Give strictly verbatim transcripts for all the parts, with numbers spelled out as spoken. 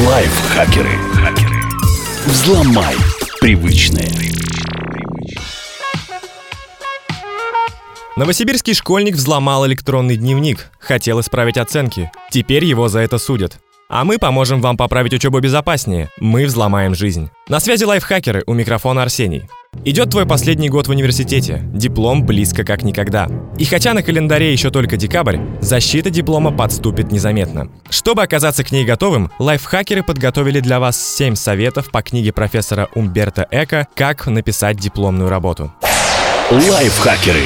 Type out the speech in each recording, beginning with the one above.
Лайфхакеры. Взломай привычное. Новосибирский школьник взломал электронный дневник, хотел исправить оценки. Теперь его за это судят. А мы поможем вам поправить учебу безопаснее. Мы взломаем жизнь. На связи лайфхакеры, у микрофона Арсений. Идет твой последний год в университете, диплом близко как никогда. И хотя на календаре еще только декабрь, защита диплома подступит незаметно. Чтобы оказаться к ней готовым, лайфхакеры подготовили для вас семь советов по книге профессора Умберто Эко «Как написать дипломную работу». Лайфхакеры.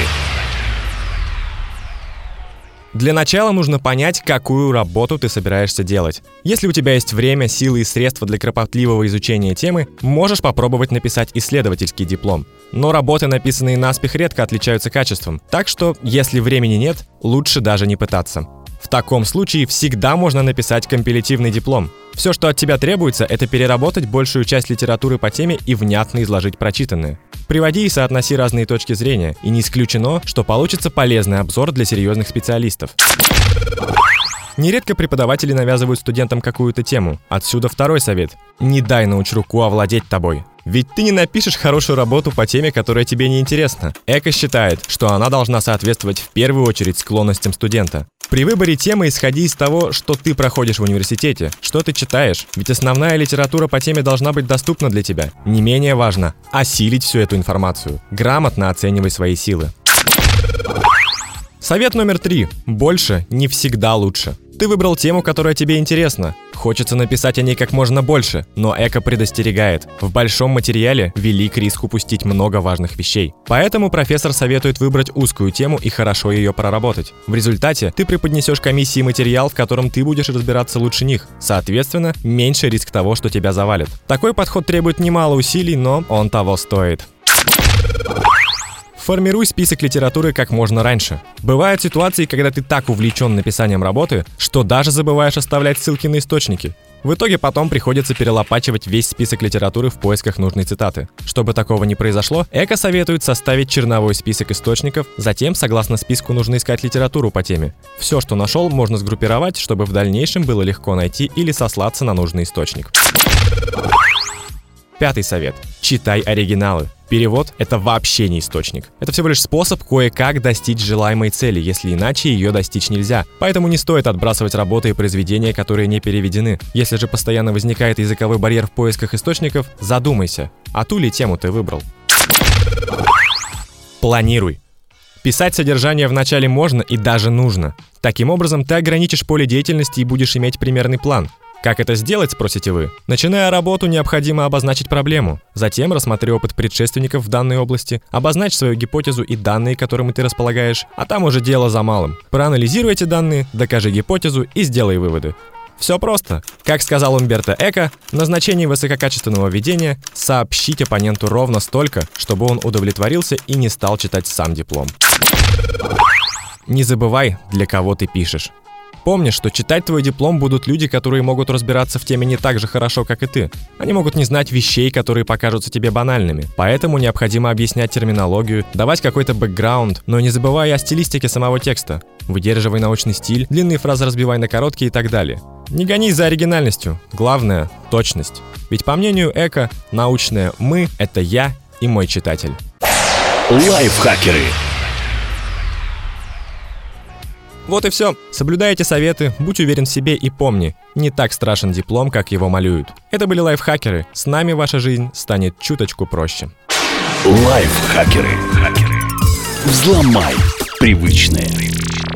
Для начала нужно понять, какую работу ты собираешься делать. Если у тебя есть время, силы и средства для кропотливого изучения темы, можешь попробовать написать исследовательский диплом. Но работы, написанные наспех, редко отличаются качеством, так что, если времени нет, лучше даже не пытаться. В таком случае всегда можно написать компилятивный диплом. Все, что от тебя требуется, это переработать большую часть литературы по теме и внятно изложить прочитанное. Приводи и соотноси разные точки зрения, и не исключено, что получится полезный обзор для серьезных специалистов. Нередко преподаватели навязывают студентам какую-то тему. Отсюда второй совет. Не дай научруку овладеть тобой. Ведь ты не напишешь хорошую работу по теме, которая тебе не интересна. Эко считает, что она должна соответствовать в первую очередь склонностям студента. При выборе темы исходи из того, что ты проходишь в университете, что ты читаешь, ведь основная литература по теме должна быть доступна для тебя. Не менее важно – осилить всю эту информацию. Грамотно оценивай свои силы. Совет номер три. Больше не всегда лучше. Ты выбрал тему, которая тебе интересна. Хочется написать о ней как можно больше, но Эко предостерегает. В большом материале велик риск упустить много важных вещей. Поэтому профессор советует выбрать узкую тему и хорошо ее проработать. В результате ты преподнесешь комиссии материал, в котором ты будешь разбираться лучше них. Соответственно, меньше риск того, что тебя завалят. Такой подход требует немало усилий, но он того стоит. Формируй список литературы как можно раньше. Бывают ситуации, когда ты так увлечен написанием работы, что даже забываешь оставлять ссылки на источники. В итоге потом приходится перелопачивать весь список литературы в поисках нужной цитаты. Чтобы такого не произошло, Эко советует составить черновой список источников, затем, согласно списку, нужно искать литературу по теме. Все, что нашел, можно сгруппировать, чтобы в дальнейшем было легко найти или сослаться на нужный источник. Пятый совет. Читай оригиналы. Перевод – это вообще не источник. Это всего лишь способ кое-как достичь желаемой цели, если иначе ее достичь нельзя. Поэтому не стоит отбрасывать работы и произведения, которые не переведены. Если же постоянно возникает языковой барьер в поисках источников, задумайся, а ту ли тему ты выбрал. Планируй. Писать содержание вначале можно и даже нужно. Таким образом, ты ограничишь поле деятельности и будешь иметь примерный план. Как это сделать, спросите вы? Начиная работу, необходимо обозначить проблему. Затем рассмотри опыт предшественников в данной области, обозначь свою гипотезу и данные, которыми ты располагаешь, а там уже дело за малым. Проанализируй эти данные, докажи гипотезу и сделай выводы. Все просто. Как сказал Умберто Эко, назначение высококачественного ведения – сообщить оппоненту ровно столько, чтобы он удовлетворился и не стал читать сам диплом. Не забывай, для кого ты пишешь. Помни, что читать твой диплом будут люди, которые могут разбираться в теме не так же хорошо, как и ты. Они могут не знать вещей, которые покажутся тебе банальными. Поэтому необходимо объяснять терминологию, давать какой-то бэкграунд, но не забывай о стилистике самого текста. Выдерживай научный стиль, длинные фразы разбивай на короткие и так далее. Не гонись за оригинальностью. Главное – точность. Ведь по мнению Эко, научное «мы» – это я и мой читатель. Лайфхакеры. Вот и все. Соблюдай эти советы, будь уверен в себе и помни, не так страшен диплом, как его малюют. Это были лайфхакеры. С нами ваша жизнь станет чуточку проще. Лайфхакеры. Взломай привычное.